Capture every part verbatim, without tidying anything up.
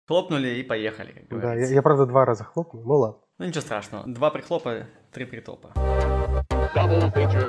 Хлопнули и поехали, как Да, я, говорится. я, правда, два раза хлопнул, ну ладно. Ну ничего страшного. Два прихлопа, три притопа. Double feature.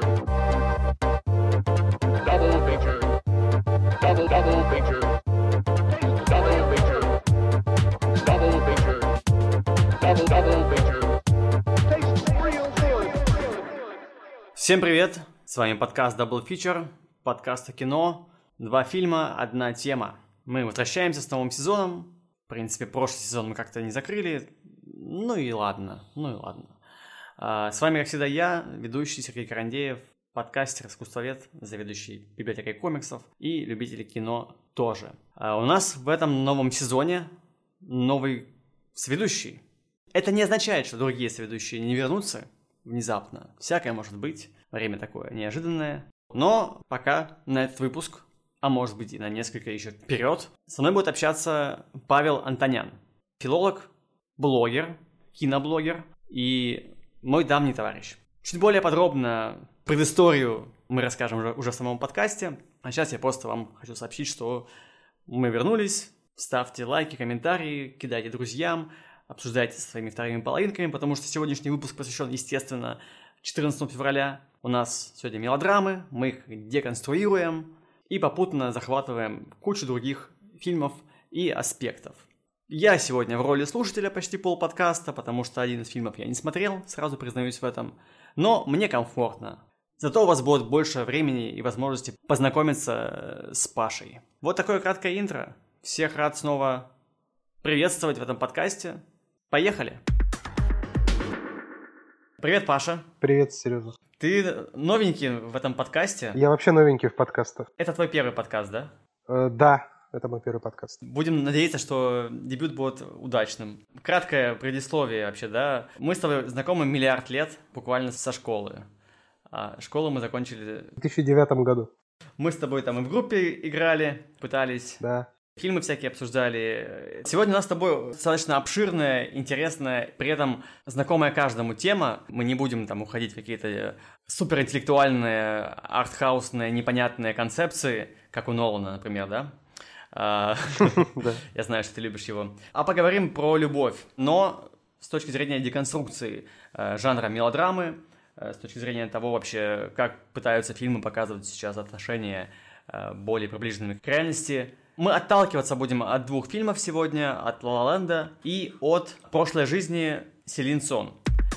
Double feature. Double double feature. Double feature. Double feature. Double double feature. Tastes real good. Всем привет! С вами подкаст Double Feature, подкаст о кино. Два фильма, одна тема. Мы возвращаемся с новым сезоном. В принципе, прошлый сезон мы как-то не закрыли. Ну и ладно, ну и ладно. А, с вами, как всегда, я, ведущий Сергей Карандеев, подкастер, искусствовед, заведующий библиотекой комиксов и любитель кино тоже. А у нас в этом новом сезоне новый сведущий. Это не означает, что другие сведущие не вернутся внезапно. Всякое может быть. Время такое неожиданное. Но пока на этот выпуск, а может быть и на несколько еще вперед, со мной будет общаться Павел Антонян. Филолог, блогер, киноблогер и мой давний товарищ. Чуть более подробно предысторию мы расскажем уже, уже в самом подкасте. А сейчас я просто вам хочу сообщить, что мы вернулись. Ставьте лайки, комментарии, кидайте друзьям, обсуждайте со своими вторыми половинками, потому что сегодняшний выпуск посвящен, естественно, четырнадцатому февраля. У нас сегодня мелодрамы, мы их деконструируем и попутно захватываем кучу других фильмов и аспектов. Я сегодня в роли слушателя почти полподкаста, потому что один из фильмов я не смотрел, сразу признаюсь в этом. Но мне комфортно. Зато у вас будет больше времени и возможности познакомиться с Пашей. Вот такое краткое интро. Всех рад снова приветствовать в этом подкасте. Поехали! Привет, Паша. Привет, Сережа. Ты новенький в этом подкасте. Я вообще новенький в подкастах. Это твой первый подкаст, да? Э, да, это мой первый подкаст. Будем надеяться, что дебют будет удачным. Краткое предисловие вообще, да? Мы с тобой знакомы миллиард лет, буквально со школы. А школу мы закончили... В две тысячи девятом году. Мы с тобой там и в группе играли, пытались... Да. Фильмы всякие обсуждали. Сегодня у нас с тобой достаточно обширная, интересная, при этом знакомая каждому тема. Мы не будем там уходить в какие-то суперинтеллектуальные, артхаусные, непонятные концепции, как у Нолана, например, да? Я знаю, что ты любишь его. А поговорим про любовь, но с точки зрения деконструкции жанра мелодрамы, с точки зрения того вообще, как пытаются фильмы показывать сейчас отношения более приближенными к реальности. Мы отталкиваться будем от двух фильмов сегодня, от «Ла Ла Ленда» и от «Прошлой жизни» Селин Сон.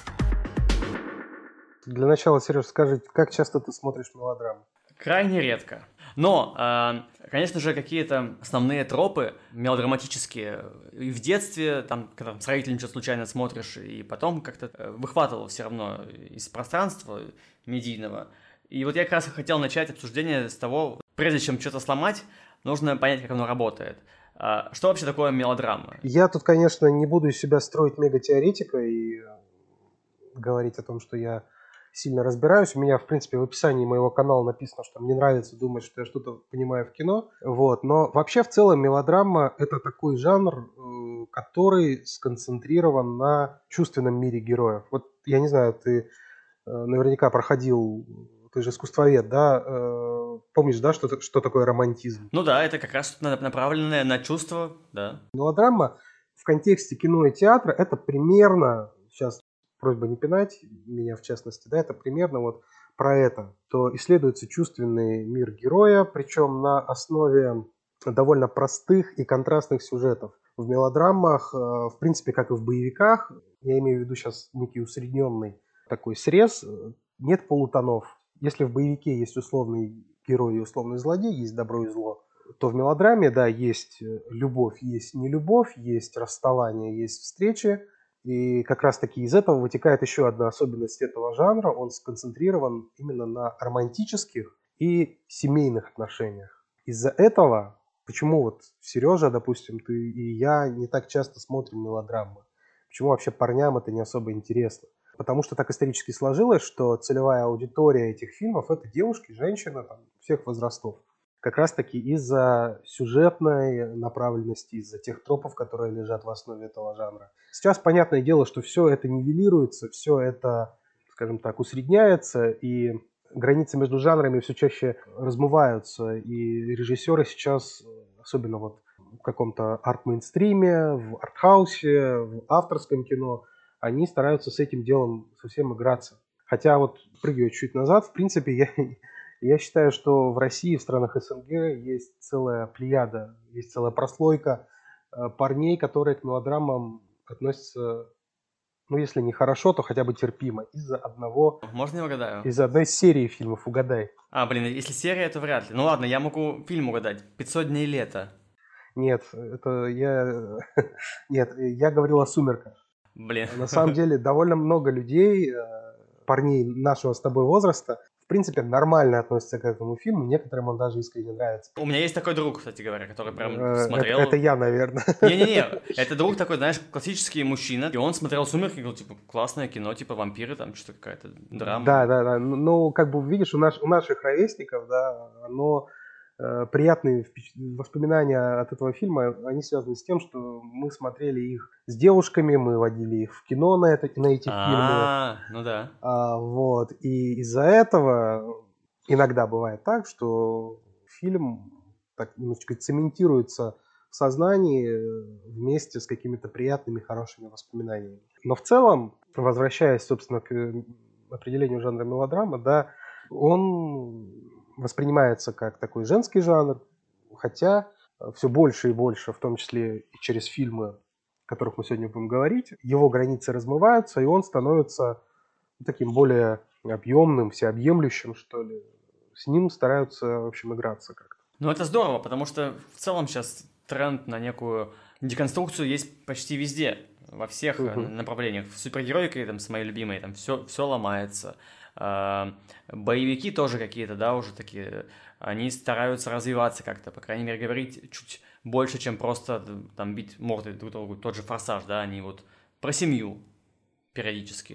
Для начала, Сереж, скажи, как часто ты смотришь мелодрамы? Крайне редко. Но, э, конечно же, какие-то основные тропы мелодраматические и в детстве, там, когда там, с родителями что-то случайно смотришь, и потом как-то выхватывал все равно из пространства медийного. И вот я как раз хотел начать обсуждение с того, прежде чем что-то сломать, нужно понять, как оно работает. Что вообще такое мелодрама? Я тут, конечно, не буду из себя строить мегатеоретика и говорить о том, что я сильно разбираюсь. У меня, в принципе, в описании моего канала написано, что мне нравится думать, что я что-то понимаю в кино. Вот. Но вообще, в целом, мелодрама – это такой жанр, который сконцентрирован на чувственном мире героев. Вот, я не знаю, ты наверняка проходил, ты же искусствовед, да? Помнишь, да, что, что такое романтизм? Ну да, это как раз направленное на чувства, да. Мелодрама в контексте кино и театра – это примерно, сейчас просьба не пинать меня в частности, да, это примерно вот про это. То исследуется чувственный мир героя, причем на основе довольно простых и контрастных сюжетов. В мелодрамах, в принципе, как и в боевиках, я имею в виду сейчас некий усредненный такой срез, нет полутонов. Если в боевике есть условный герой и условный злодей, есть добро и зло, то в мелодраме, да, есть любовь, есть нелюбовь, есть расставание, есть встречи. И как раз-таки из этого вытекает еще одна особенность этого жанра. Он сконцентрирован именно на романтических и семейных отношениях. Из-за этого, почему вот Сережа, допустим, ты и я не так часто смотрим мелодрамы? Почему вообще парням это не особо интересно? Потому что так исторически сложилось, что целевая аудитория этих фильмов – это девушки, женщины там, всех возрастов. Как раз-таки из-за сюжетной направленности, из-за тех тропов, которые лежат в основе этого жанра. Сейчас понятное дело, что все это нивелируется, все это, скажем так, усредняется, и границы между жанрами все чаще размываются, и режиссеры сейчас, особенно вот в каком-то арт-мейнстриме, в артхаусе, в авторском кино, они стараются с этим делом совсем играться. Хотя вот, прыгаю чуть назад, в принципе, я, я считаю, что в России, в странах СНГ есть целая плеяда, есть целая прослойка э, парней, которые к мелодрамам относятся, ну, если не хорошо, то хотя бы терпимо, из-за одного, Можно я угадаю? из-за одной серии фильмов «Угадай». А, блин, если серия, то вряд ли. Ну ладно, я могу фильм угадать. «пятьсот дней лета». Нет, это я... Нет, я говорил о «Сумерках». Блин. На самом деле довольно много людей, э, парней нашего с тобой возраста, в принципе, нормально относятся к этому фильму. Некоторым он даже искренне нравится. У меня есть такой друг, кстати говоря, который прям Э, смотрел... Это, это я, наверное. Не-не-не, это друг такой, знаешь, классический мужчина, и он смотрел «Сумерки» и говорил, типа, классное кино, типа вампиры, там что-то какая-то драма. Да, да, да. Ну, как бы, видишь, у, наш, у наших ровесников, да, оно... э, приятные впеч- воспоминания от этого фильма, они связаны с тем, что мы смотрели их с девушками, мы водили их в кино на, это, на эти фильмы. А, ну да. А, вот. И из-за этого иногда бывает так, что фильм так немножечко цементируется в сознании э, вместе с какими-то приятными, хорошими воспоминаниями. Но в целом, возвращаясь, собственно, к э, определению жанра мелодрама, да, он воспринимается как такой женский жанр, хотя все больше и больше, в том числе и через фильмы, о которых мы сегодня будем говорить, его границы размываются, и он становится таким более объемным, всеобъемлющим, что ли. С ним стараются, в общем, играться как-то. Ну это здорово, потому что в целом сейчас тренд на некую деконструкцию есть почти везде, во всех Мгм. uh направлениях. В супергеройке, там, с моей любимой, там все, все ломается. А, боевики тоже какие-то, да, уже такие, они стараются развиваться как-то, по крайней мере, говорить чуть больше, чем просто там бить морды друг другу. Тот же «Форсаж», да, они вот про семью периодически.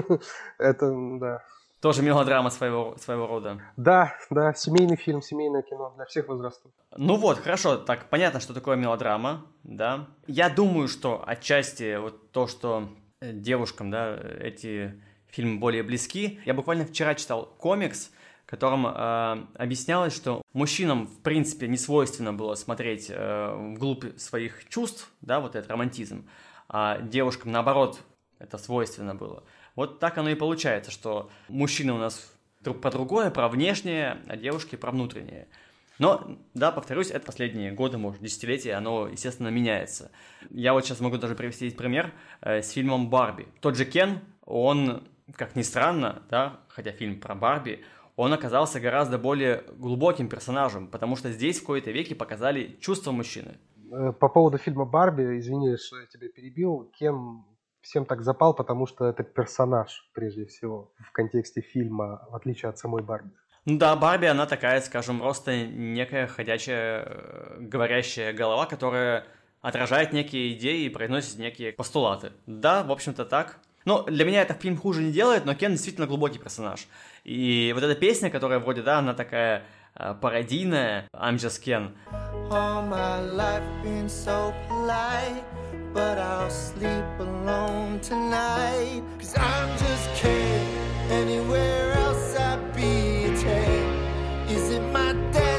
Это, да. Тоже мелодрама своего, своего рода. Да, да, семейный фильм, семейное кино для всех возрастов. Ну вот, хорошо, так понятно, что такое мелодрама, да. Я думаю, что отчасти вот то, что э, девушкам, да, эти фильмы более близки. Я буквально вчера читал комикс, в котором э, объяснялось, что мужчинам, в принципе, не свойственно было смотреть э, вглубь своих чувств, да, вот этот романтизм, а девушкам, наоборот, это свойственно было. Вот так оно и получается, что мужчины у нас друг про другое, про внешнее, а девушки про внутреннее. Но, да, повторюсь, это последние годы, может, десятилетия, оно, естественно, меняется. Я вот сейчас могу даже привести пример э, с фильмом «Барби». Тот же Кен, он, как ни странно, да, хотя фильм про Барби, он оказался гораздо более глубоким персонажем, потому что здесь в кои-то веки показали чувства мужчины. Э, По поводу фильма «Барби», извини, что я тебя перебил, Кен всем так запал, потому что это персонаж, прежде всего, в контексте фильма, в отличие от самой Барби. Ну да, Барби, она такая, скажем, просто некая ходячая, э, говорящая голова, которая отражает некие идеи и произносит некие постулаты. Да, в общем-то так. Но для меня этот фильм хуже не делает, но Кен действительно глубокий персонаж. И вот эта песня, которая вроде, да, она такая э, пародийная, I'm just Ken. All my life been so polite, but I'll sleep alone tonight. Cause I'm just Ken, anywhere else I'd be a ten. Is it my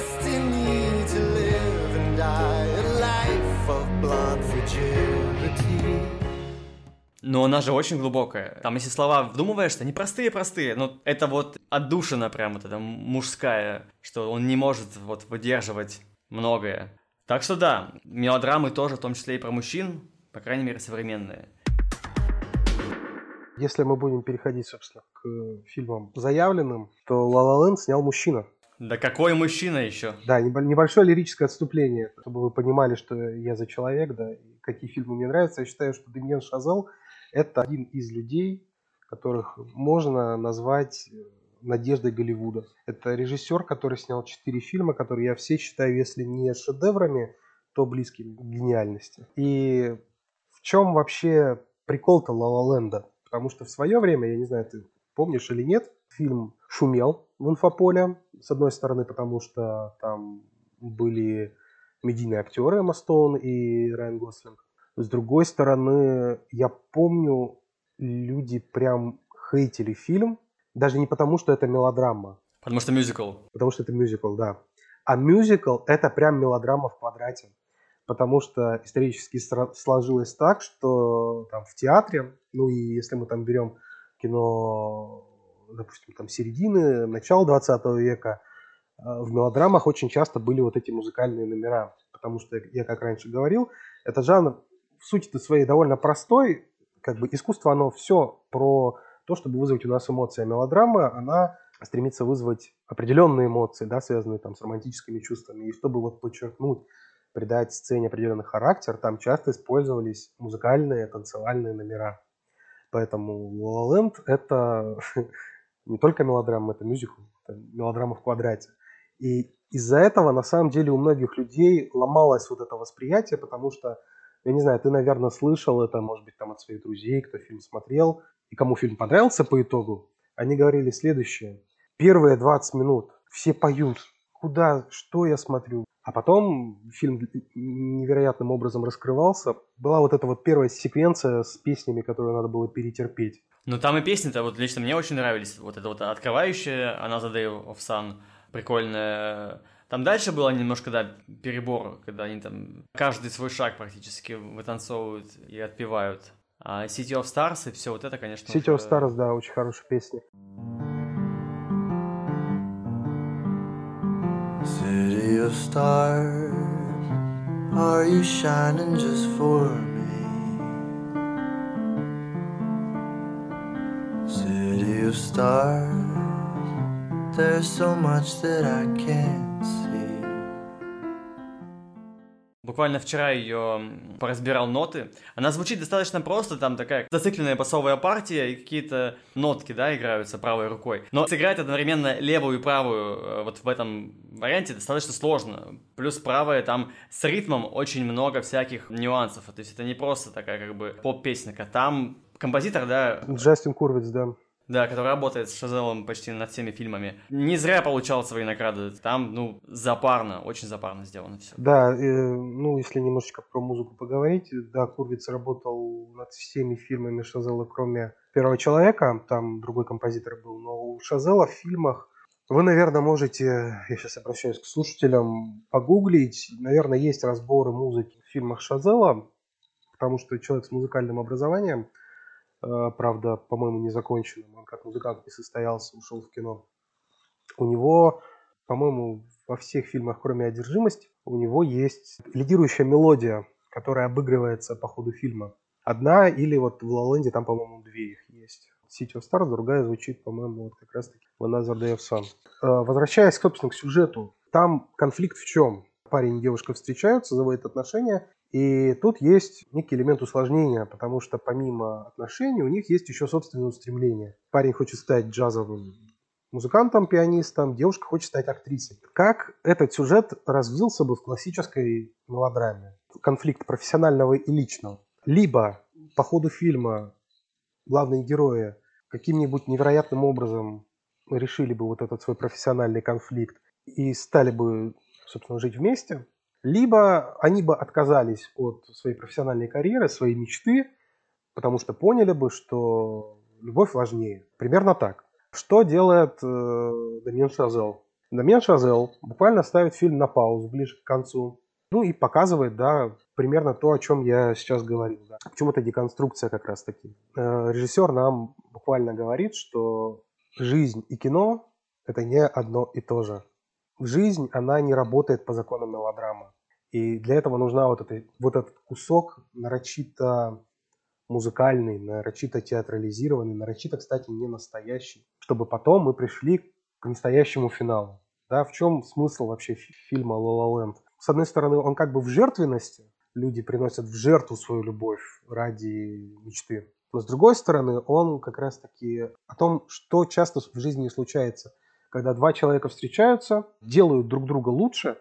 destiny to live and die a life of blonde fragility? Но она же очень глубокая. Там, если слова вдумываешься, они простые-простые, но это вот отдушина прям вот эта мужская, что он не может вот выдерживать многое. Так что да, мелодрамы тоже, в том числе и про мужчин, по крайней мере, современные. Если мы будем переходить, собственно, к фильмам заявленным, то «Ла Ла Ленд» снял мужчина. Да какой мужчина еще? Да, небо- небольшое лирическое отступление, чтобы вы понимали, что я за человек, да, и какие фильмы мне нравятся. Я считаю, что Демьен Шазел – это один из людей, которых можно назвать надеждой Голливуда. Это режиссер, который снял четыре фильма, которые я все считаю, если не шедеврами, то близкими к гениальности. И в чем вообще прикол-то «Ла Ла Ленда»? Потому что в свое время, я не знаю, ты помнишь или нет, фильм шумел в инфополе. С одной стороны, потому что там были медийные актеры Эмма Стоун и Райан Гослинг. С другой стороны, я помню, люди прям хейтили фильм, даже не потому, что это мелодрама, Потому что мюзикл. потому что это мюзикл, да. А мюзикл – это прям мелодрама в квадрате. потому что исторически сложилось так, что там в театре, ну и если мы там берем кино, допустим, там середины, начала двадцатого века, в мелодрамах очень часто были вот эти музыкальные номера, потому что, я как раньше говорил, этот жанр в сути-то своей довольно простой, как бы искусство, оно все про то, чтобы вызвать у нас эмоции, а мелодрама, она стремится вызвать определенные эмоции, да, связанные там с романтическими чувствами, и чтобы вот подчеркнуть, придать сцене определенный характер, там часто использовались музыкальные, танцевальные номера. Поэтому La La Land — это не только мелодрама, это мюзикл, это мелодрама в квадрате. И из-за этого, на самом деле, у многих людей ломалось вот это восприятие, потому что, я не знаю, ты, наверное, слышал это, может быть, там от своих друзей, кто фильм смотрел, и кому фильм понравился по итогу, они говорили следующее. Первые двадцать минут все поют, куда, что я смотрю. А потом фильм невероятным образом раскрывался. Была вот эта вот первая секвенция с песнями, которые надо было перетерпеть. Ну там и песни-то вот лично мне очень нравились. Вот это вот открывающая Another Day of Sun, прикольная. Там дальше было немножко, да, перебор, когда они там каждый свой шаг практически вытанцовывают и отпевают. А City of Stars и все вот это, конечно... City of Stars, да, очень хорошая песня. City of stars, are you shining just for me? City of stars, there's so much that I can't see. Буквально вчера ее поразбирал ноты. Она звучит достаточно просто, там такая зацикленная басовая партия и какие-то нотки, да, играются правой рукой. Но сыграть одновременно левую и правую вот в этом варианте достаточно сложно. Плюс правая там с ритмом очень много всяких нюансов. То есть это не просто такая как бы поп-песенка. Там композитор, да... Джастин Курвиц, да. Да, который работает с Шазелом почти над всеми фильмами. Не зря получал свои награды. Там, ну, запарно, очень запарно сделано все. Да, э, ну, если немножечко про музыку поговорить, да, Курвиц работал над всеми фильмами Шазела, кроме «Первого человека», там другой композитор был, но у Шазела в фильмах вы, наверное, можете, я сейчас обращаюсь к слушателям, погуглить, наверное, есть разборы музыки в фильмах Шазела, потому что человек с музыкальным образованием, правда, по-моему, незаконченным. Он как музыкант не состоялся, ушел в кино. У него, по-моему, во всех фильмах, кроме «Одержимость», у него есть лидирующая мелодия, которая обыгрывается по ходу фильма. Одна или вот в «Ла Ла Ленде» там, по-моему, две их есть. «City of Stars», другая звучит, по-моему, вот как раз-таки в «Another Day of Sun». Возвращаясь, собственно, к сюжету. Там конфликт в чем? Парень и девушка встречаются, заводят отношения. И тут есть некий элемент усложнения, потому что помимо отношений у них есть еще собственные устремления. Парень хочет стать джазовым музыкантом, пианистом, девушка хочет стать актрисой. Как этот сюжет развился бы в классической мелодраме? Конфликт профессионального и личного. Либо по ходу фильма главные герои каким-нибудь невероятным образом решили бы вот этот свой профессиональный конфликт и стали бы, собственно, жить вместе. Либо они бы отказались от своей профессиональной карьеры, своей мечты, потому что поняли бы, что любовь важнее. Примерно так. Что делает э, Дамьен Шазел? Дамьен Шазел буквально ставит фильм на паузу ближе к концу. Ну и показывает, да, примерно то, о чем я сейчас говорил. Да. Почему это деконструкция как раз таки. Э, режиссер нам буквально говорит, что жизнь и кино – это не одно и то же. Жизнь, она не работает по законам мелодрамы. И для этого нужна вот, это, вот этот кусок нарочито музыкальный, нарочито театрализированный, нарочито, кстати, не настоящий, чтобы потом мы пришли к настоящему финалу. Да, в чем смысл вообще фильма «Ла Ла Ленд»? С одной стороны, он как бы в жертвенности, люди приносят в жертву свою любовь ради мечты. Но с другой стороны, он как раз-таки о том, что часто в жизни случается, когда два человека встречаются, делают друг друга лучше,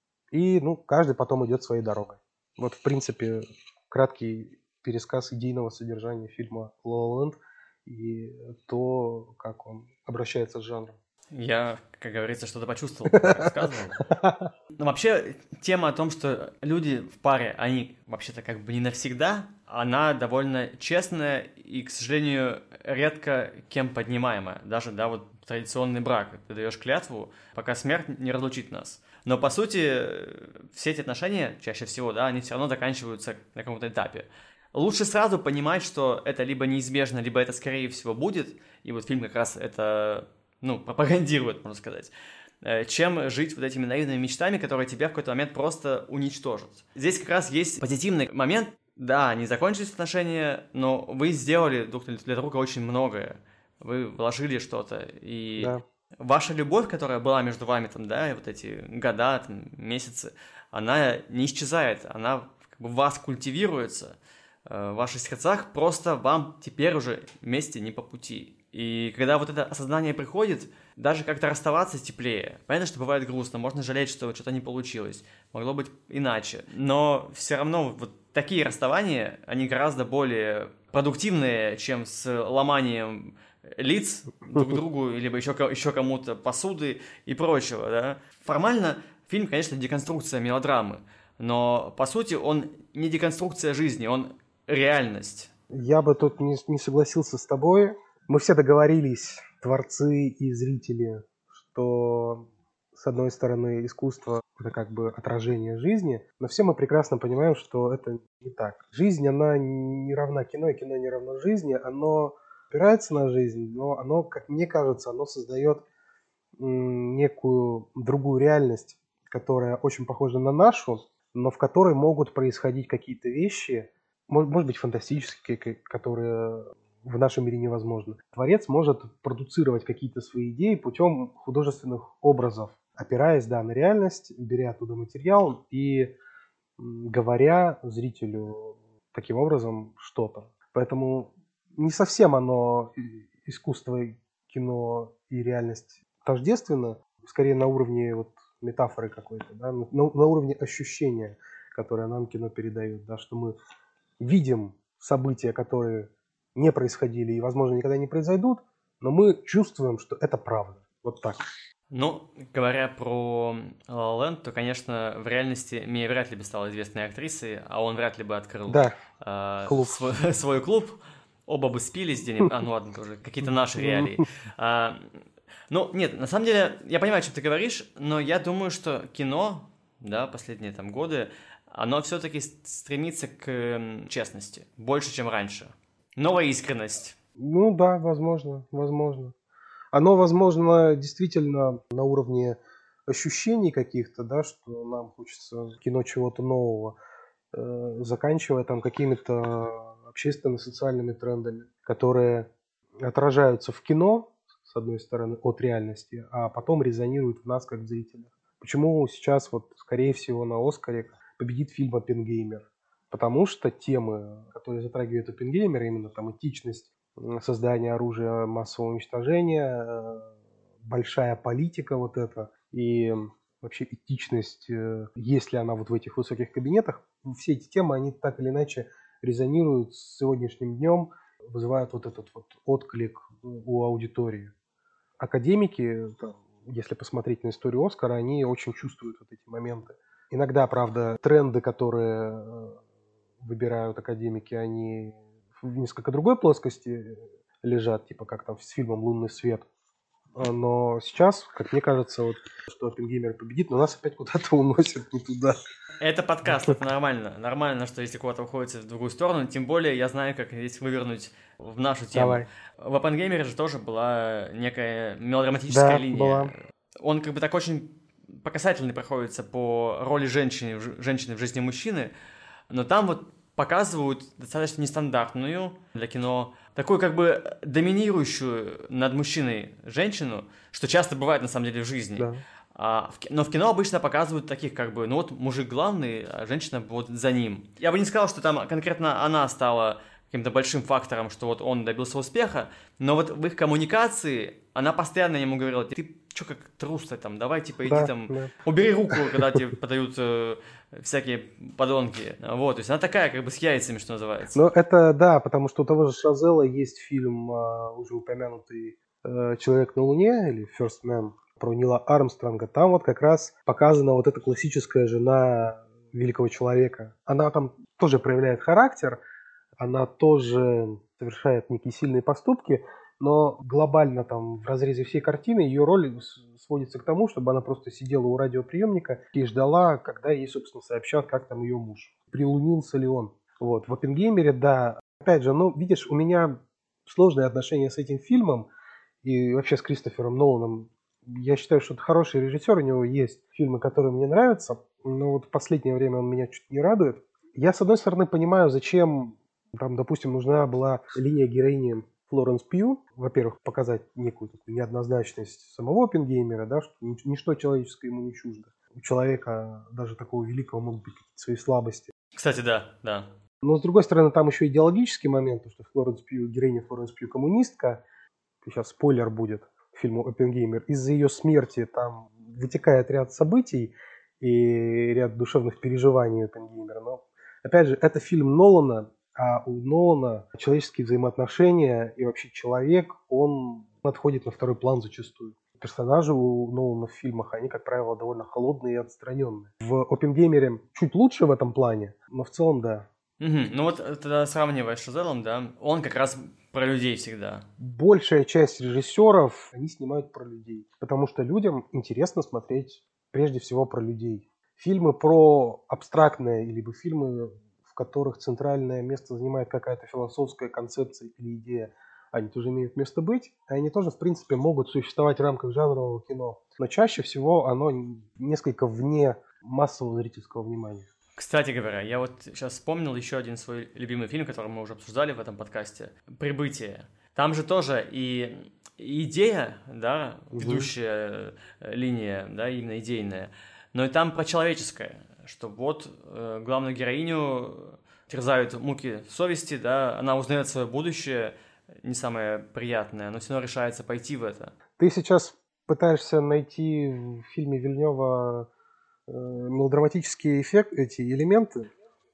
и ну, каждый потом идет своей дорогой. Вот, в принципе, краткий пересказ идейного содержания фильма «Ла Ла Ленд» и то, как он обращается с жанром. Я, как говорится, что-то почувствовал, когда рассказывал. Но вообще, тема о том, что люди в паре, они вообще-то как бы не навсегда, она довольно честная и, к сожалению, редко кем поднимаемая. Даже, да, вот традиционный брак. Ты даешь клятву, пока смерть не разлучит нас. Но, по сути, все эти отношения, чаще всего, да, они все равно заканчиваются на каком-то этапе. Лучше сразу понимать, что это либо неизбежно, либо это, скорее всего, будет, и вот фильм как раз это, ну, пропагандирует, можно сказать, чем жить вот этими наивными мечтами, которые тебя в какой-то момент просто уничтожат. Здесь как раз есть позитивный момент. Да, не закончились отношения, но вы сделали друг для друга очень многое. Вы вложили что-то, и Да. ваша любовь, которая была между вами, там, да, вот эти года, там, месяцы, она не исчезает, она как бы в вас культивируется, в ваших сердцах, просто вам теперь уже вместе не по пути. И когда вот это осознание приходит, даже как-то расставаться теплее. Понятно, что бывает грустно, можно жалеть, что что-то не получилось, могло быть иначе. Но все равно вот такие расставания, они гораздо более продуктивные, чем с ломанием лиц друг другу, либо еще, еще кому-то посуды и прочего, да. Формально фильм, конечно, деконструкция мелодрамы, но по сути он не деконструкция жизни, он реальность. Я бы тут не, не согласился с тобой. Мы все договорились, творцы и зрители, что, с одной стороны, искусство – это как бы отражение жизни, но все мы прекрасно понимаем, что это не так. Жизнь, она не равна кино, и кино не равно жизни. Оно опирается на жизнь, но оно, как мне кажется, оно создает м, некую другую реальность, которая очень похожа на нашу, но в которой могут происходить какие-то вещи, может, может быть, фантастические, которые в нашем мире невозможны. Творец может продуцировать какие-то свои идеи путем художественных образов, опираясь, да, на реальность, беря оттуда материал и м, говоря зрителю таким образом что-то. Поэтому не совсем оно, искусство, кино и реальность, тождественно, скорее на уровне вот метафоры какой-то, да, на, на уровне ощущения, которое нам кино передает, да, что мы видим события, которые не происходили и, возможно, никогда не произойдут, но мы чувствуем, что это правда. Вот так. Ну, говоря про La La Land, то, конечно, в реальности Мия вряд ли бы стала известной актрисой, а он вряд ли бы открыл Да, э, клуб. Свой, свой клуб. Оба бы спились где-нибудь. А, ну ладно, тоже какие-то наши реалии. А, ну, нет, на самом деле, я понимаю, о чем ты говоришь, но я думаю, что кино, да, последние там годы, оно все-таки стремится к честности, больше, чем раньше. Новая искренность. Ну да, возможно, возможно. Оно, возможно, действительно на уровне ощущений каких-то, да, что нам хочется кино чего-то нового, э, заканчивая там какими-то общественно-социальными трендами, которые отражаются в кино, с одной стороны, от реальности, а потом резонируют в нас, как зрителях. Почему сейчас, вот, скорее всего, на «Оскаре» победит фильм «Оппенгеймер»? Потому что темы, которые затрагивают Оппенгеймера, именно там этичность, создание оружия массового уничтожения, большая политика вот эта и вообще этичность, есть ли она вот в этих высоких кабинетах, все эти темы, они так или иначе резонируют с сегодняшним днем, вызывают вот этот вот отклик у аудитории. Академики, если посмотреть на историю «Оскара», они очень чувствуют вот эти моменты. Иногда, правда, тренды, которые выбирают академики, они в несколько другой плоскости лежат, типа как там с фильмом «Лунный свет». Но сейчас, как мне кажется, вот, что Оппенгеймер победит, но нас опять куда-то уносят не туда. Это подкаст, это нормально. Нормально, что если куда-то уходите в другую сторону, тем более я знаю, как здесь вывернуть в нашу тему. Давай. В Оппенгеймере же тоже была некая мелодраматическая Да, линия. была. Он как бы так очень показательно проходится по роли женщины, женщины в жизни мужчины, но там вот показывают достаточно нестандартную для кино, такую как бы доминирующую над мужчиной женщину, что часто бывает на самом деле в жизни. Да. А, в, но в кино обычно показывают таких как бы, ну вот мужик главный, а женщина вот за ним. Я бы не сказал, что там конкретно она стала каким-то большим фактором, что вот он добился успеха, но вот в их коммуникации она постоянно ему говорила: ты чё как трус-то там, давай типа иди Да, там, да. убери руку, когда тебе подают э, всякие подонки. Вот, то есть она такая как бы с яйцами, что называется. Ну, это да, потому что у того же Шазела есть фильм, а, уже упомянутый э, «Человек на Луне» или «First Man» про Нила Армстронга. Там вот как раз показана вот эта классическая жена великого человека. Она там тоже проявляет характер, она тоже совершает некие сильные поступки, но глобально там в разрезе всей картины ее роль с- сводится к тому, чтобы она просто сидела у радиоприемника и ждала, когда ей, собственно, сообщат, как там ее муж. Прилунился ли он. Вот. В «Оппенгеймере», да, опять же, ну, видишь, у меня сложные отношения с этим фильмом и вообще с Кристофером Ноланом. Я считаю, что это хороший режиссер, у него есть фильмы, которые мне нравятся, но вот в последнее время он меня чуть не радует. Я, с одной стороны, понимаю, зачем там, допустим, нужна была линия героини Флоренс Пью. Во-первых, показать некую такую неоднозначность самого Оппенгеймера, да, что нич- ничто человеческое ему не чуждо. У человека, даже такого великого, могут быть какие-то свои слабости. Кстати, да, да. Но, с другой стороны, там еще идеологический момент, потому что Флоренс Пью, героиня Флоренс Пью коммунистка. Сейчас спойлер будет фильму «Оппенгеймер». Из-за ее смерти там вытекает ряд событий и ряд душевных переживаний Оппенгеймера. Но, опять же, это фильм Нолана, а у Нолана человеческие взаимоотношения и вообще человек, он отходит на второй план зачастую. Персонажи у Нолана в фильмах, они, как правило, довольно холодные и отстраненные. В «Оппенгеймере» чуть лучше в этом плане, но в целом, да. Мгм. Ну вот э, тогда сравнивая с Шазелом, да, он как раз про людей всегда. Большая часть режиссеров, они снимают про людей, потому что людям интересно смотреть прежде всего про людей. Фильмы про абстрактное, либо фильмы, в которых центральное место занимает какая-то философская концепция или идея, они тоже имеют место быть, и они тоже, в принципе, могут существовать в рамках жанрового кино. Но чаще всего оно несколько вне массового зрительского внимания. Кстати говоря, я вот сейчас вспомнил еще один свой любимый фильм, который мы уже обсуждали в этом подкасте. «Прибытие». Там же тоже и идея, да, Мгм. ведущая э, линия, да, именно идейная, но и там про человеческое, что вот э, главную героиню терзают муки совести, да, она узнает свое будущее, не самое приятное, но все равно решается пойти в это. Ты сейчас пытаешься найти в фильме Вильнева э, мелодраматические эффект, эти элементы.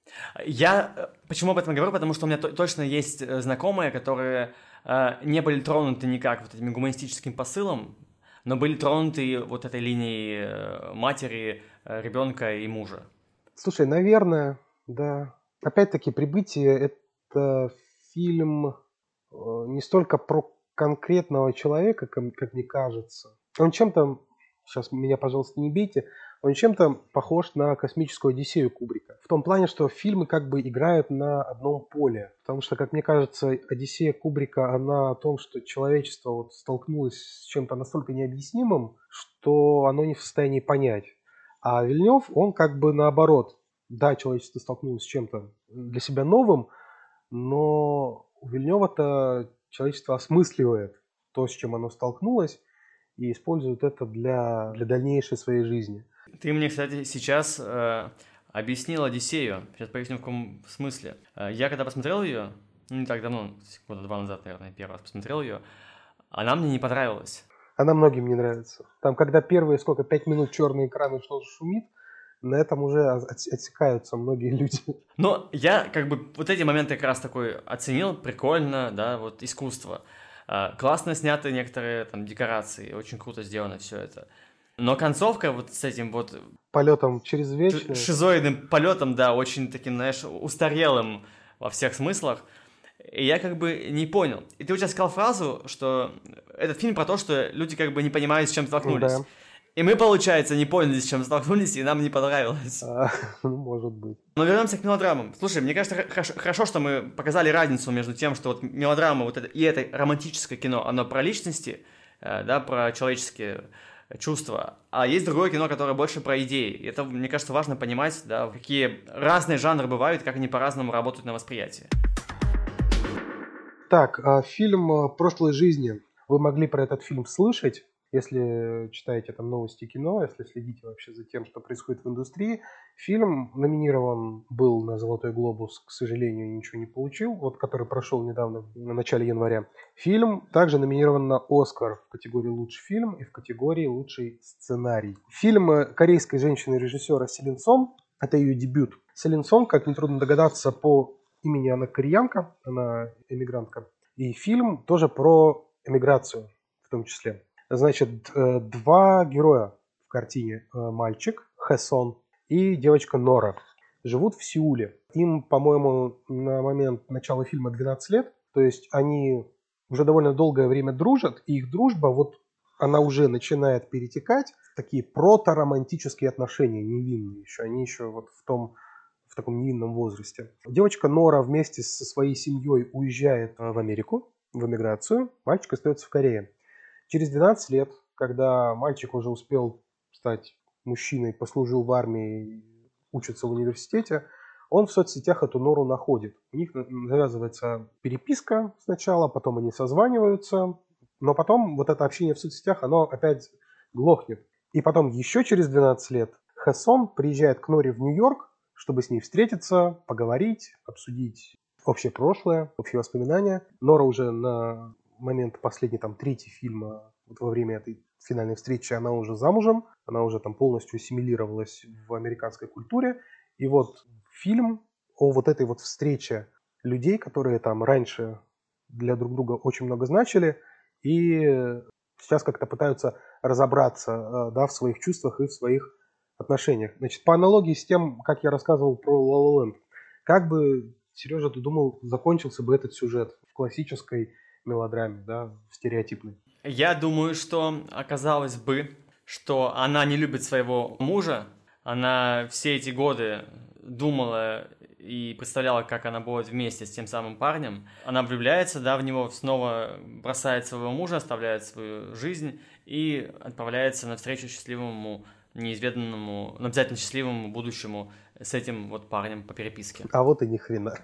Я э, почему об этом говорю? Потому что у меня то- точно есть э, знакомые, которые э, не были тронуты никак вот этим гуманистическим посылом, но были тронуты вот этой линией э, матери, э, ребенка и мужа. Слушай, наверное, да. Опять-таки, «Прибытие» — это фильм э, не столько про конкретного человека, как, как мне кажется. Он чем-то, сейчас меня, пожалуйста, не бейте, он чем-то похож на «Космическую Одиссею» Кубрика. В том плане, что фильмы как бы играют на одном поле. Потому что, как мне кажется, «Одиссея» Кубрика, она о том, что человечество вот столкнулось с чем-то настолько необъяснимым, что оно не в состоянии понять. А Вильнев, он как бы наоборот. Да, человечество столкнулось с чем-то для себя новым, но у Вильнева-то человечество осмысливает то, с чем оно столкнулось, и использует это для, для дальнейшей своей жизни. Ты мне, кстати, сейчас э, объяснил «Одиссею». Сейчас поясню, в каком смысле. Э, я когда посмотрел ее, ну, не так давно, года два назад, наверное, первый раз посмотрел ее, она мне не понравилась. Она многим не нравится. Там, когда первые, сколько, пять минут черный экран и что-то шумит, на этом уже от- отсекаются многие люди. Но я как бы вот эти моменты как раз такой оценил, прикольно, да, вот искусство. А, классно сняты некоторые там декорации, очень круто сделано все это. Но концовка вот с этим вот Полетом через ш- вечность. шизоидным полетом, да, очень таким, знаешь, устарелым во всех смыслах. И я как бы не понял. И ты вот сейчас сказал фразу, что этот фильм про то, что люди как бы не понимают, с чем столкнулись. Да. И мы, получается, не поняли, с чем столкнулись, и нам не понравилось. А, ну, может быть. Но вернемся к мелодрамам. Слушай, мне кажется, х- хорошо, хорошо, что мы показали разницу между тем, что вот мелодрама вот это, и это романтическое кино, оно про личности, э, да, про человеческие чувства, а есть другое кино, которое больше про идеи. И это, мне кажется, важно понимать, да, какие разные жанры бывают, как они по-разному работают на восприятие. Так, а фильм э, «Прошлой жизни». Вы могли про этот фильм слышать, если читаете там новости кино, если следите вообще за тем, что происходит в индустрии. Фильм номинирован был на «Золотой глобус», к сожалению, ничего не получил, вот который прошел недавно, в начале января. Фильм также номинирован на «Оскар» в категории «Лучший фильм» и в категории «Лучший сценарий». Фильм э, корейской женщины-режиссера Селин Сон, это ее дебют. Селин Сон, как нетрудно догадаться, по имени она кореянка, она эмигрантка. И фильм тоже про эмиграцию в том числе. Значит, э, два героя в картине. Э, Мальчик Хэсон и девочка Нора живут в Сеуле. Им, по-моему, на момент начала фильма двенадцать лет. То есть они уже довольно долгое время дружат, и их дружба, вот она уже начинает перетекать в такие проторомантические отношения, невинные еще. Они еще вот в том, в таком невинном возрасте. Девочка Нора вместе со своей семьей уезжает в Америку, в эмиграцию, мальчик остается в Корее. Через двенадцать лет, когда мальчик уже успел стать мужчиной, послужил в армии, учится в университете, он в соцсетях эту Нору находит. У них завязывается переписка сначала, потом они созваниваются, но потом вот это общение в соцсетях, оно опять глохнет. И потом еще через двенадцать лет Хэсон приезжает к Норе в Нью-Йорк, чтобы с ней встретиться, поговорить, обсудить общее прошлое, общие воспоминания. Нора уже на момент последней, там, третьей фильма, вот во время этой финальной встречи, она уже замужем, она уже там полностью ассимилировалась в американской культуре. И вот фильм о вот этой вот встрече людей, которые там раньше для друг друга очень много значили, и сейчас как-то пытаются разобраться, да, в своих чувствах и в своих отношениях. Значит, по аналогии с тем, как я рассказывал про La La Land, как бы, Сережа, ты думал, закончился бы этот сюжет в классической мелодраме, да, в стереотипной? Я думаю, что оказалось бы, что она не любит своего мужа, она все эти годы думала и представляла, как она будет вместе с тем самым парнем. Она влюбляется, да, в него, снова бросает своего мужа, оставляет свою жизнь и отправляется навстречу счастливому, неизведанному, но обязательно счастливому будущему с этим вот парнем по переписке. А вот и ни хрена.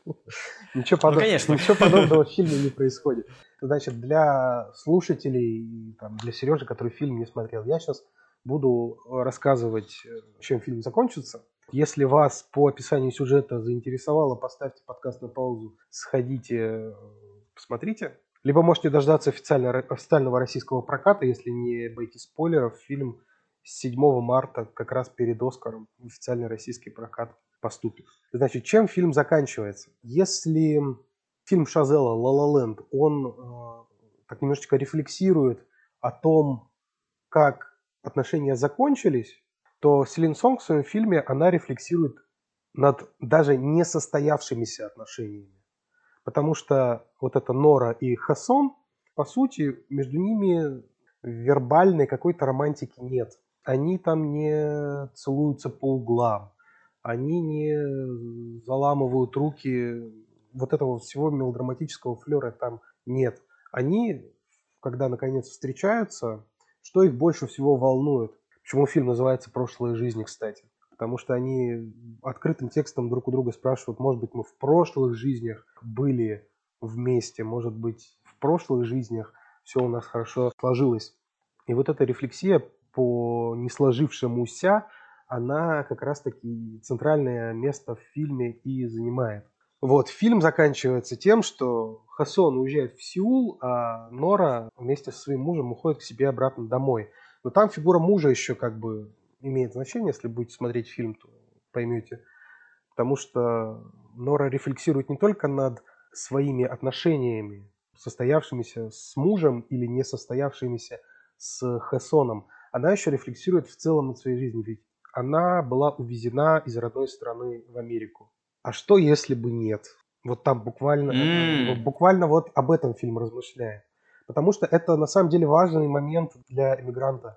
Ничего подоб- Ну, конечно. Ничего подобного в фильме не происходит. Значит, для слушателей, там, для Сережи, который фильм не смотрел, я сейчас буду рассказывать, чем фильм закончится. Если вас по описанию сюжета заинтересовало, поставьте подкаст на паузу, сходите, посмотрите. Либо можете дождаться официально, официального российского проката, если не боитесь спойлеров. Фильм с седьмого марта, как раз перед Оскаром, в официальный российский прокат поступит. Значит, чем фильм заканчивается? Если фильм Шазела «La La Land», он э, так немножечко рефлексирует о том, как отношения закончились, то Селин Сонг в своем фильме, она рефлексирует над даже несостоявшимися отношениями. Потому что вот эта Нора и Хэсон, по сути, между ними вербальной какой-то романтики нет. Они там не целуются по углам, они не заламывают руки, вот этого всего мелодраматического флера там нет. Они, когда наконец встречаются, что их больше всего волнует? Почему фильм называется «Прошлые жизни», кстати? Потому что они открытым текстом друг у друга спрашивают, может быть, мы в прошлых жизнях были вместе, может быть, в прошлых жизнях все у нас хорошо сложилось. И вот эта рефлексия по несложившемуся, она как раз-таки центральное место в фильме и занимает. Вот, фильм заканчивается тем, что Хэсон уезжает в Сеул, а Нора вместе со своим мужем уходит к себе обратно домой. Но там фигура мужа еще как бы имеет значение, если будете смотреть фильм, то поймете. Потому что Нора рефлексирует не только над своими отношениями, состоявшимися с мужем или не состоявшимися с Хэсоном, она еще рефлексирует в целом над своей жизнью. Ведь она была увезена из родной страны в Америку. А что, если бы нет? Вот там буквально, Mm. буквально вот об этом фильм размышляет. Потому что это на самом деле важный момент для эмигранта.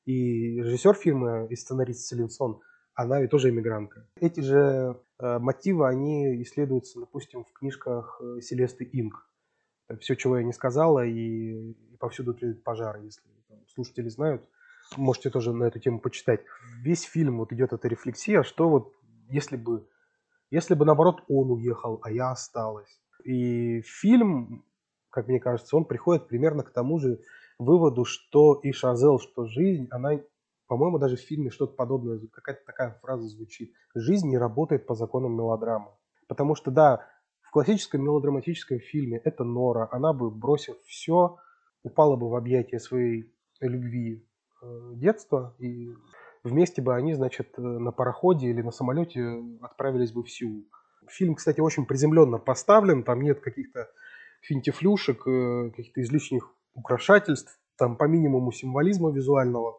И режиссер фильма, и сценарист Селин Сон, она ведь тоже эмигрантка. Эти же э, мотивы, они исследуются, допустим, в книжках э, Селесты Инг. Все, чего я не сказала, и, и повсюду тлеют пожары, если там, слушатели знают. Можете тоже на эту тему почитать. Весь фильм вот идет эта рефлексия, что вот если бы, если бы наоборот он уехал, а я осталась. И фильм, как мне кажется, он приходит примерно к тому же выводу, что и Шазел, что жизнь, она, по-моему, даже в фильме что-то подобное, какая-то такая фраза звучит. Жизнь не работает по законам мелодрамы. Потому что, да, в классическом мелодраматическом фильме это Нора, она бы, бросив все, упала бы в объятия своей любви э, детства, и вместе бы они, значит, на пароходе или на самолете отправились бы в Сеул. Фильм, кстати, очень приземленно поставлен, там нет каких-то финтифлюшек, э, каких-то излишних украшательств, там по минимуму символизма визуального.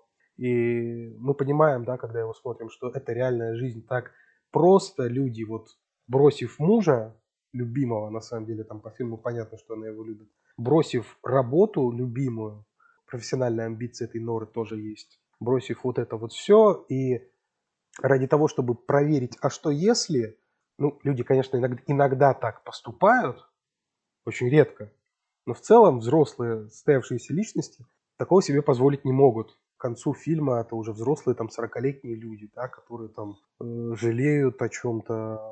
И мы понимаем, да, когда его смотрим, что это реальная жизнь. Так просто люди, вот бросив мужа, любимого, на самом деле, там по фильму понятно, что она его любит, бросив работу любимую, профессиональные амбиции этой Норы тоже есть, бросив вот это вот все, и ради того, чтобы проверить, а что если, ну, люди, конечно, иногда, иногда так поступают, очень редко, но в целом взрослые состоявшиеся личности такого себе позволить не могут. К концу фильма это уже взрослые там сорокалетние люди, да, которые там э, жалеют о чем-то,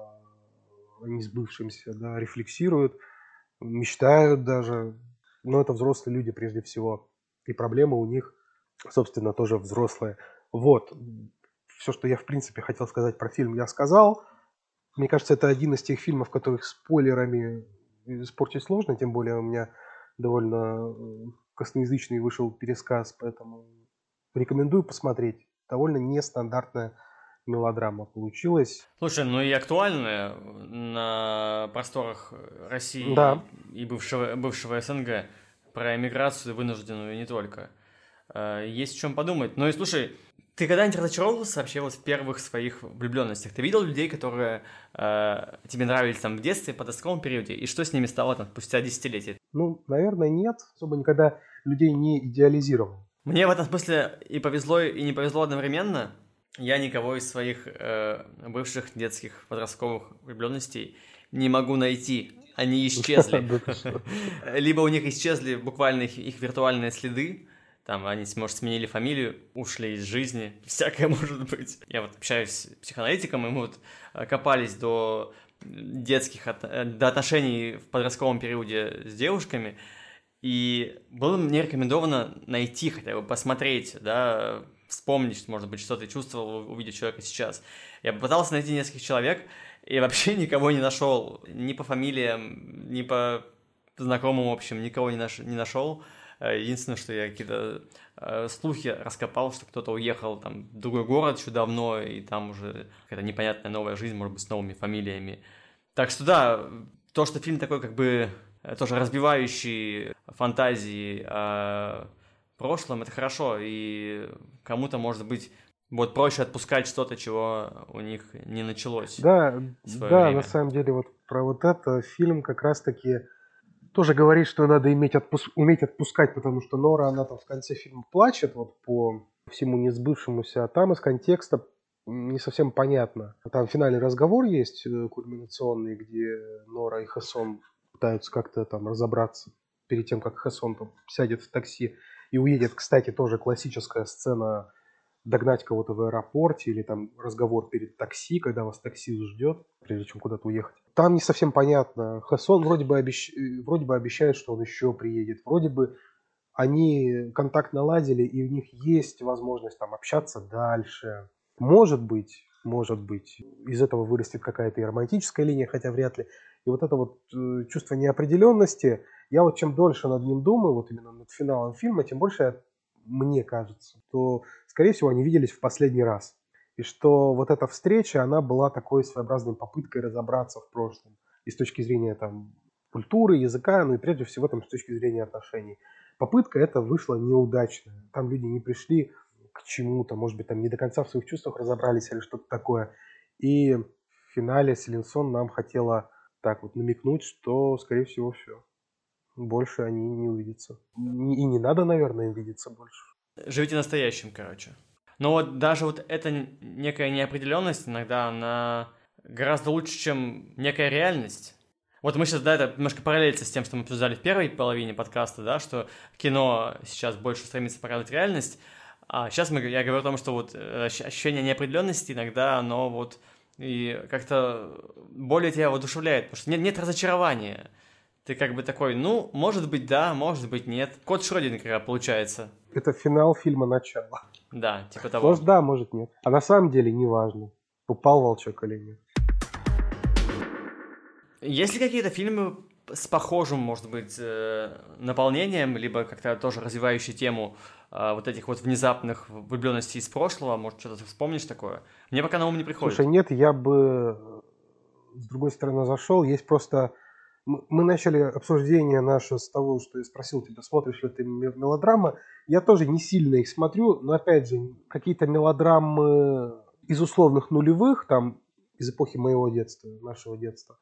о несбывшемся, да, рефлексируют, мечтают даже. Но это взрослые люди прежде всего. И проблемы у них, собственно, тоже взрослые. Вот. Все, что я, в принципе, хотел сказать про фильм, я сказал. Мне кажется, это один из тех фильмов, которых спойлерами испортить сложно, тем более у меня довольно косноязычный вышел пересказ, поэтому рекомендую посмотреть. Довольно нестандартная мелодрама получилась. Слушай, ну и актуальная на просторах России Да. и бывшего, бывшего СНГ про эмиграцию вынужденную и не только. Есть о чем подумать. Ну и слушай, ты когда-нибудь разочаровывался вообще вот в первых своих влюбленностях? Ты видел людей, которые э, тебе нравились там в детстве, в подростковом периоде, и что с ними стало там спустя десятилетия? Ну, наверное, нет. Особо никогда людей не идеализировал. Мне в этом смысле и повезло, и не повезло одновременно. Я никого из своих э, бывших детских подростковых влюбленностей не могу найти. Они исчезли. Либо у них исчезли буквально их, их виртуальные следы, там они, может, сменили фамилию, ушли из жизни, всякое может быть. Я вот общаюсь с психоаналитиком, и мы вот копались до детских, до отношений в подростковом периоде с девушками, и было мне рекомендовано найти, хотя бы посмотреть, да, вспомнить, может быть, что ты чувствовал, увидев человека сейчас. Я попытался найти нескольких человек, и вообще никого не нашел, ни по фамилиям, ни по знакомым, в общем, никого не, наш... не нашел. Единственное, что я какие-то э, слухи раскопал, что кто-то уехал там, в другой город еще давно, и там уже какая-то непонятная новая жизнь, может быть, с новыми фамилиями. Так что да, то, что фильм такой как бы тоже разбивающий фантазии о прошлом, это хорошо, и кому-то, может быть, будет проще отпускать что-то, чего у них не началось. Да, в да, время. На самом деле вот про вот это фильм как раз-таки тоже говорит, что надо иметь отпуск... уметь отпускать, потому что Нора, она там в конце фильма плачет вот по всему несбывшемуся, а там из контекста не совсем понятно. Там финальный разговор есть, кульминационный, где Нора и Хэсон пытаются как-то там разобраться перед тем, как Хэсон там сядет в такси и уедет. Кстати, тоже классическая сцена догнать кого-то в аэропорте или там разговор перед такси, когда вас такси ждет, прежде чем куда-то уехать. Там не совсем понятно. Хэсон вроде бы, обещ... вроде бы обещает, что он еще приедет. Вроде бы они контакт наладили, и у них есть возможность там общаться дальше. Может быть, может быть, из этого вырастет какая-то и романтическая линия, хотя вряд ли. И вот это вот э, чувство неопределенности, я вот чем дольше над ним думаю, вот именно над финалом фильма, тем больше я, мне кажется, то, скорее всего, они виделись в последний раз. И что вот эта встреча, она была такой своеобразной попыткой разобраться в прошлом. И с точки зрения там культуры, языка, ну и прежде всего там с точки зрения отношений. Попытка эта вышла неудачная. Там люди не пришли к чему-то, может быть, там не до конца в своих чувствах разобрались или что-то такое. И в финале Селин Сон нам хотела так вот намекнуть, что, скорее всего, все. Больше они не увидятся. И не надо, наверное, им видеться больше. Живите настоящим, короче. Но вот даже вот эта некая неопределенность иногда, она гораздо лучше, чем некая реальность. Вот мы сейчас, да, это немножко параллелится с тем, что мы обсуждали в первой половине подкаста, да, что кино сейчас больше стремится показывать реальность, а сейчас мы, я говорю о том, что вот ощущение неопределенности иногда, оно вот и как-то более тебя воодушевляет, потому что нет, нет разочарования. Ты как бы такой, ну, может быть, да, может быть, нет. Код Шрёдингера получается. Это финал фильма «Начало». Да, типа того. Может, да, может, нет. А на самом деле неважно, упал волчок или нет. Есть ли какие-то фильмы с похожим, может быть, наполнением, либо как-то тоже развивающие тему вот этих вот внезапных влюбленностей из прошлого? Может, что-то ты вспомнишь такое? Мне пока на ум не приходит. Слушай, нет, я бы с другой стороны зашел. Есть просто... Мы начали обсуждение наше с того, что я спросил тебя, смотришь ли ты мелодрамы. Я тоже не сильно их смотрю, но, опять же, какие-то мелодрамы из условных нулевых, там, из эпохи моего детства, нашего детства,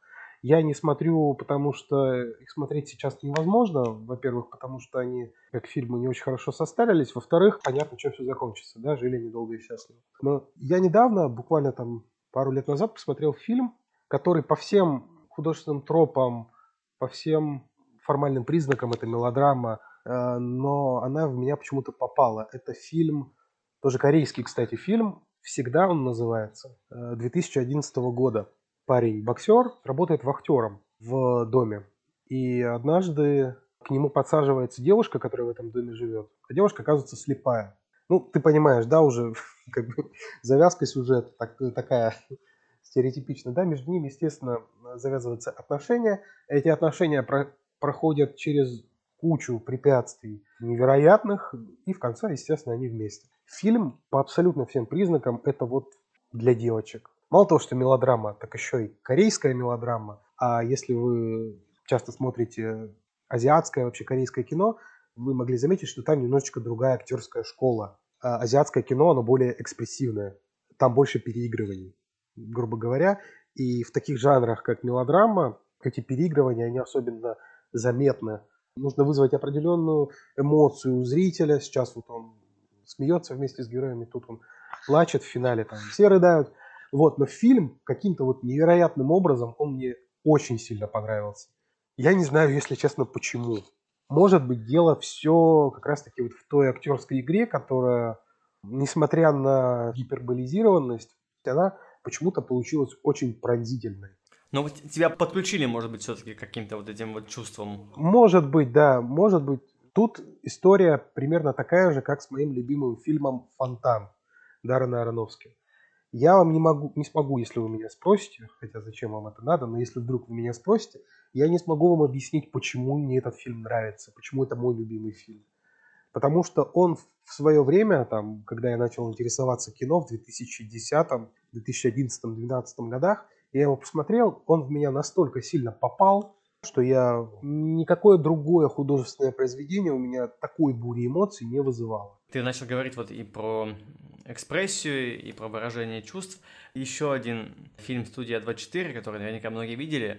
Я не смотрю, потому что их смотреть сейчас невозможно. Во-первых, потому что они, как фильмы, не очень хорошо состарились. Во-вторых, понятно, чем все закончится. Да, жили недолго и счастливо. Но я недавно, буквально там пару лет назад, посмотрел фильм, который по всем художественным тропам, по всем формальным признакам, это мелодрама, э, но она в меня почему-то попала. Это фильм, тоже корейский, кстати, фильм, «Всегда» он называется, э, две тысячи одиннадцатого года. Парень-боксер работает вахтером в доме. И однажды к нему подсаживается девушка, которая в этом доме живет. А девушка, оказывается, слепая. Ну, ты понимаешь, да, уже как бы завязка сюжета так, такая стереотипичная. Да, между ними, естественно, завязываются отношения. Эти отношения про- проходят через кучу препятствий невероятных. И в конце, естественно, они вместе. Фильм по абсолютно всем признакам это вот для девочек. Мало того, что мелодрама, так еще и корейская мелодрама. А если вы часто смотрите азиатское, вообще корейское кино, вы могли заметить, что там немножечко другая актерская школа. А азиатское кино, оно более экспрессивное. Там больше переигрываний, грубо говоря. И в таких жанрах, как мелодрама, эти переигрывания, они особенно заметны. Нужно вызвать определенную эмоцию у зрителя. Сейчас вот он смеется вместе с героями, тут он плачет в финале, там все рыдают. Вот, но фильм каким-то вот невероятным образом, он мне очень сильно понравился. Я не знаю, если честно, почему. Может быть, дело все как раз-таки вот в той актерской игре, которая, несмотря на гиперболизированность, она почему-то получилась очень пронзительной. Но вот тебя подключили, может быть, все-таки каким-то вот этим вот чувством. Может быть, да, может быть. Тут история примерно такая же, как с моим любимым фильмом «Фонтан» Даррена Аронофски. Я вам не могу, не смогу, если вы меня спросите, хотя зачем вам это надо, но если вдруг вы меня спросите, я не смогу вам объяснить, почему мне этот фильм нравится, почему это мой любимый фильм. Потому что он в свое время, там, когда я начал интересоваться кино в две тысячи десятом, две тысячи одиннадцатом, две тысячи двенадцатом годах, я его посмотрел, он в меня настолько сильно попал, что я никакое другое художественное произведение у меня такой бури эмоций не вызывало. Ты начал говорить вот и про экспрессию, и про выражение чувств. Еще один фильм «Студия двадцать четыре», который наверняка многие видели.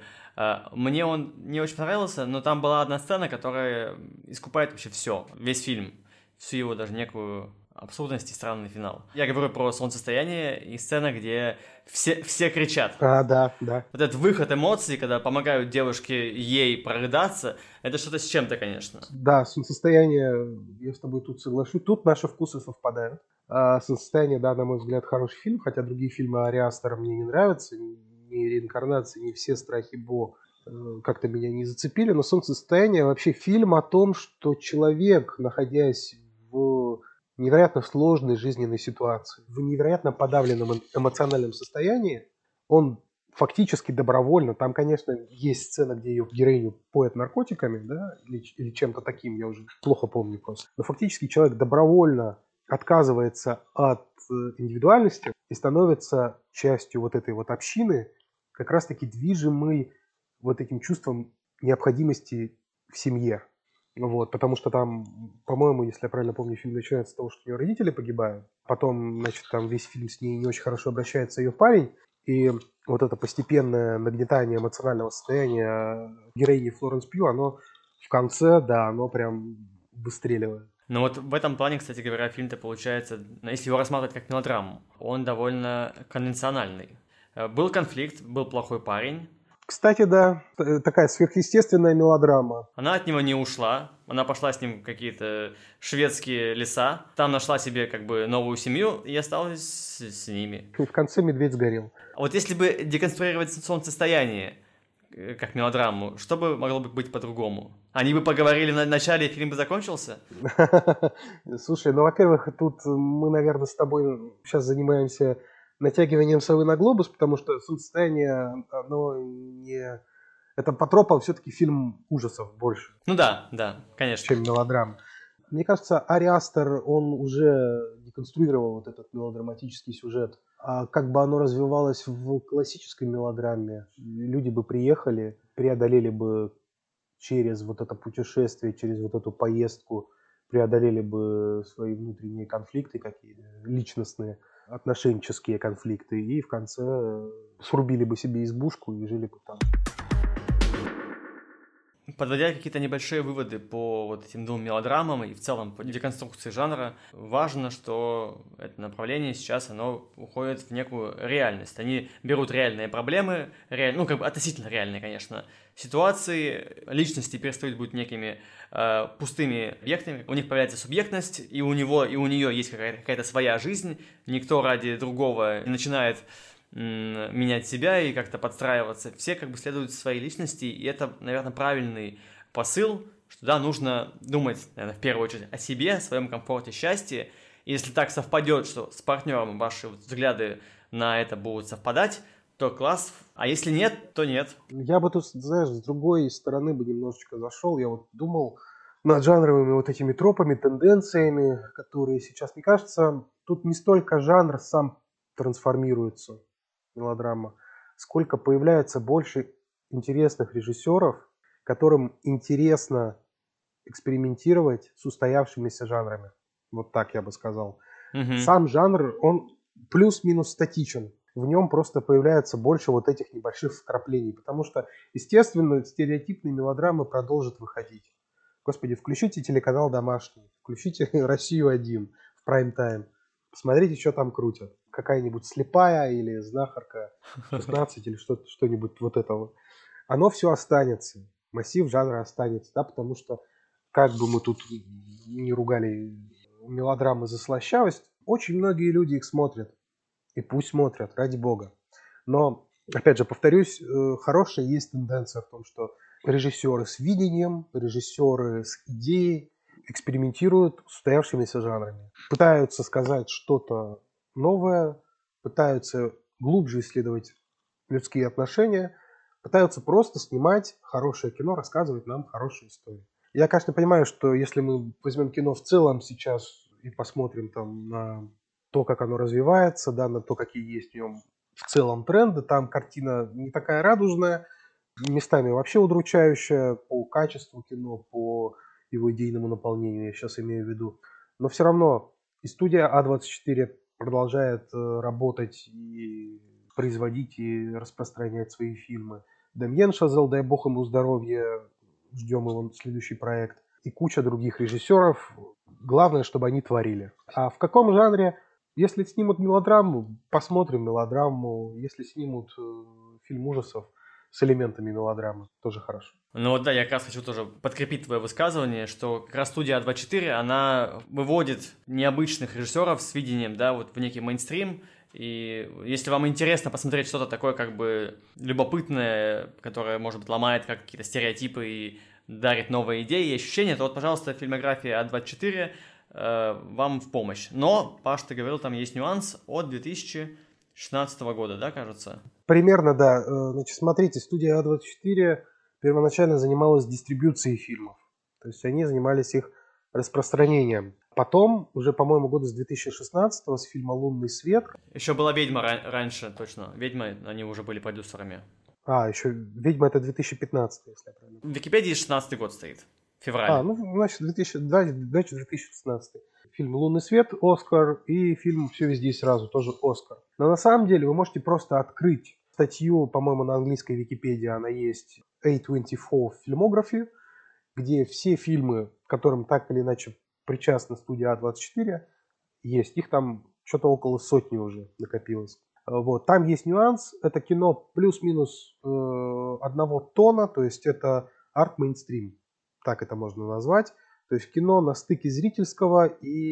Мне он не очень понравился, но там была одна сцена, которая искупает вообще все, весь фильм, всю его даже некую абсурдность и странный финал. Я говорю про «Солнцестояние» и сцена, где все, все кричат. А, да, да. Вот этот выход эмоций, когда помогают девушке ей прорыдаться, это что-то с чем-то, конечно. Да, «Солнцестояние», я с тобой тут соглашусь. Тут наши вкусы совпадают. А «Солнцестояние», да, на мой взгляд, хороший фильм, хотя другие фильмы Ари Астера мне не нравятся. Ни «Реинкарнация», ни «Все страхи Бо» как-то меня не зацепили. Но «Солнцестояние» вообще фильм о том, что человек, находясь в невероятно сложной жизненной ситуации, в невероятно подавленном эмоциональном состоянии, он фактически добровольно, там, конечно, есть сцена, где ее героиню поят наркотиками, да, или, или чем-то таким, я уже плохо помню просто, но фактически человек добровольно отказывается от индивидуальности и становится частью вот этой вот общины, как раз-таки движимый вот этим чувством необходимости в семье. Вот, потому что там, по-моему, если я правильно помню, фильм начинается с того, что у нее родители погибают. Потом, значит, там весь фильм с ней не очень хорошо обращается ее парень. И вот это постепенное нагнетание эмоционального состояния героини Флоренс Пью, оно в конце, да, оно прям выстреливает. Ну вот в этом плане, кстати говоря, фильм-то получается, если его рассматривать как мелодраму, он довольно конвенциональный. Был конфликт, был плохой парень. Кстати, да, такая сверхъестественная мелодрама. Она от него не ушла, она пошла с ним в какие-то шведские леса, там нашла себе как бы новую семью и осталась с, с ними. И в конце медведь сгорел. А вот если бы деконструировать «Солнцестояние» как мелодраму, что бы могло бы быть по-другому? Они бы поговорили в начале, и фильм бы закончился? Слушай, ну, во-первых, тут мы, наверное, с тобой сейчас занимаемся натягиванием совы на глобус, потому что «Солнцестояние», оно не... Это по тропам все-таки фильм ужасов больше. Ну да, да, конечно. Чем мелодрама. Мне кажется, Ари Астер, он уже деконструировал вот этот мелодраматический сюжет. А как бы оно развивалось в классической мелодраме, люди бы приехали, преодолели бы через вот это путешествие, через вот эту поездку, преодолели бы свои внутренние конфликты какие-то, личностные, отношенческие конфликты, и в конце срубили бы себе избушку и жили бы там. Подводя какие-то небольшие выводы по вот этим двум мелодрамам и в целом по деконструкции жанра, важно, что это направление сейчас, оно уходит в некую реальность. Они берут реальные проблемы, реаль... ну, как бы относительно реальные, конечно, ситуации, личности перестают быть некими э, пустыми объектами, у них появляется субъектность, и у него, и у нее есть какая-то, какая-то своя жизнь, никто ради другого не начинает менять себя и как-то подстраиваться. Все как бы следуют своей личности, и это, наверное, правильный посыл, что, да, нужно думать, наверное, в первую очередь о себе, о своем комфорте, счастье. И если так совпадет, что с партнером ваши взгляды на это будут совпадать, то класс, а если нет, то нет. Я бы тут, знаешь, с другой стороны бы немножечко зашел. Я вот думал над жанровыми вот этими тропами, тенденциями, которые сейчас, мне кажется, тут не столько жанр сам трансформируется, мелодрама, сколько появляется больше интересных режиссеров, которым интересно экспериментировать с устоявшимися жанрами. Вот так я бы сказал. Угу. Сам жанр, он плюс-минус статичен. В нем просто появляется больше вот этих небольших вкраплений. Потому что, естественно, стереотипные мелодрамы продолжат выходить. Господи, включите телеканал «Домашний», включите «Россию один» в прайм-тайм. Посмотрите, что там крутят. Какая-нибудь «Слепая» или «Знахарка шестнадцать» или что- что-нибудь вот этого. Оно все останется. Массив жанра останется. Да, потому что, как бы мы тут не ругали мелодрамы за слащавость, очень многие люди их смотрят. И пусть смотрят, ради бога. Но, опять же, повторюсь, хорошая есть тенденция в том, что режиссеры с видением, режиссеры с идеей экспериментируют с устоявшимися жанрами. Пытаются сказать что-то новое, пытаются глубже исследовать людские отношения, пытаются просто снимать хорошее кино, рассказывать нам хорошие истории. Я, конечно, понимаю, что если мы возьмем кино в целом сейчас и посмотрим там на то, как оно развивается, да, на то, какие есть в нем в целом тренды, там картина не такая радужная, местами вообще удручающая по качеству кино, по его идейному наполнению, я сейчас имею в виду. Но все равно и студия А двадцать четыре продолжает работать и производить, и распространять свои фильмы. Демьен Шазел, дай бог ему здоровья, ждем его следующий проект. И куча других режиссеров. Главное, чтобы они творили. А в каком жанре? Если снимут мелодраму, посмотрим мелодраму. Если снимут э, фильм ужасов с элементами мелодрамы, тоже хорошо. Ну вот да, я как раз хочу тоже подкрепить твое высказывание, что как раз студия А двадцать четыре, она выводит необычных режиссеров с видением, да, вот в некий мейнстрим. И если вам интересно посмотреть что-то такое как бы любопытное, которое, может быть, ломает как какие-то стереотипы и дарит новые идеи и ощущения, то вот, пожалуйста, фильмография А двадцать четыре э, вам в помощь. Но, Паш, ты говорил, там есть нюанс от две тысячи шестнадцатого года, да, кажется? Примерно, да. Значит, смотрите, студия А двадцать четыре первоначально занималась дистрибьюцией фильмов. То есть они занимались их распространением. Потом, уже, по-моему, года с две тысячи шестнадцатого, с фильма «Лунный свет». Еще была «Ведьма» ра- раньше, точно. «Ведьма», они уже были продюсерами. А, еще «Ведьма» — это две тысячи пятнадцатый, если я правильно. В Википедии шестнадцатый год стоит. Февраль. А, ну, значит, две тысячи, да, значит, две тысячи шестнадцатый. Фильм «Лунный свет» — Оскар, и фильм «Все везде и сразу» тоже Оскар. Но на самом деле вы можете просто открыть статью, по-моему, на английской Википедии, она есть, А двадцать четыре Filmography, где все фильмы, к которым так или иначе причастна студия А двадцать четыре, есть. Их там что-то около сотни уже накопилось. Вот. Там есть нюанс. Это кино плюс-минус э, одного тона, то есть это арт-мейнстрим. Так это можно назвать. То есть кино на стыке зрительского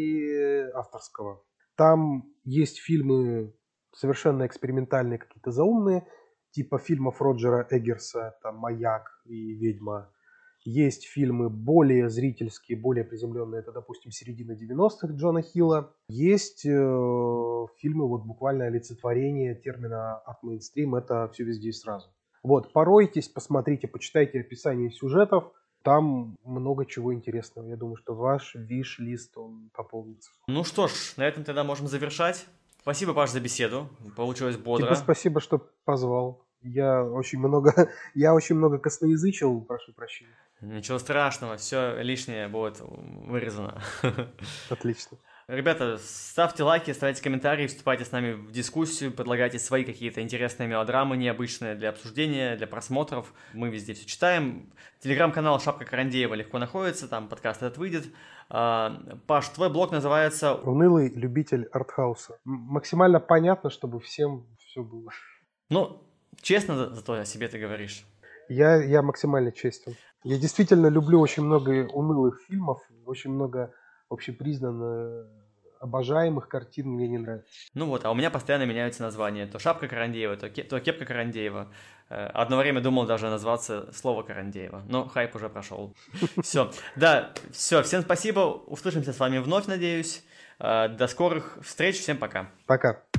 и авторского. Там есть фильмы совершенно экспериментальные, какие-то заумные, типа фильмов Роджера Эггерса, там «Маяк» и «Ведьма». Есть фильмы более зрительские, более приземленные, это, допустим, середина девяностых Джона Хилла. Есть э, фильмы, вот буквально олицетворение термина арт-мейнстрим, это «Все везде и сразу». Вот, поройтесь, посмотрите, почитайте описание сюжетов, там много чего интересного. Я думаю, что ваш виш-лист, он пополнится. Ну что ж, на этом тогда можем завершать. Спасибо, Паш, за беседу. Получилось бодро. Тебе спасибо, что позвал. Я очень много, я очень много косноязычил, прошу прощения. Ничего страшного, все лишнее будет вырезано. Отлично. Ребята, ставьте лайки, оставляйте комментарии, вступайте с нами в дискуссию, предлагайте свои какие-то интересные мелодрамы, необычные для обсуждения, для просмотров. Мы везде все читаем. Телеграм-канал Шапка Карандеева легко находится, там подкаст этот выйдет. Паш, твой блог называется... «Унылый любитель артхауса». Максимально понятно, чтобы всем все было. Ну, честно зато о себе ты говоришь. Я, я максимально честен. Я действительно люблю очень много унылых фильмов, очень много общепризнанно обожаемых картин мне не нравится. Ну вот, а у меня постоянно меняются названия. То Шапка Карандеева, то, ке- то Кепка Карандеева. Одно время думал даже назваться Слово Карандеева, но хайп уже прошел. Все, да, все, всем спасибо, услышимся с вами вновь, надеюсь. До скорых встреч, всем пока. Пока.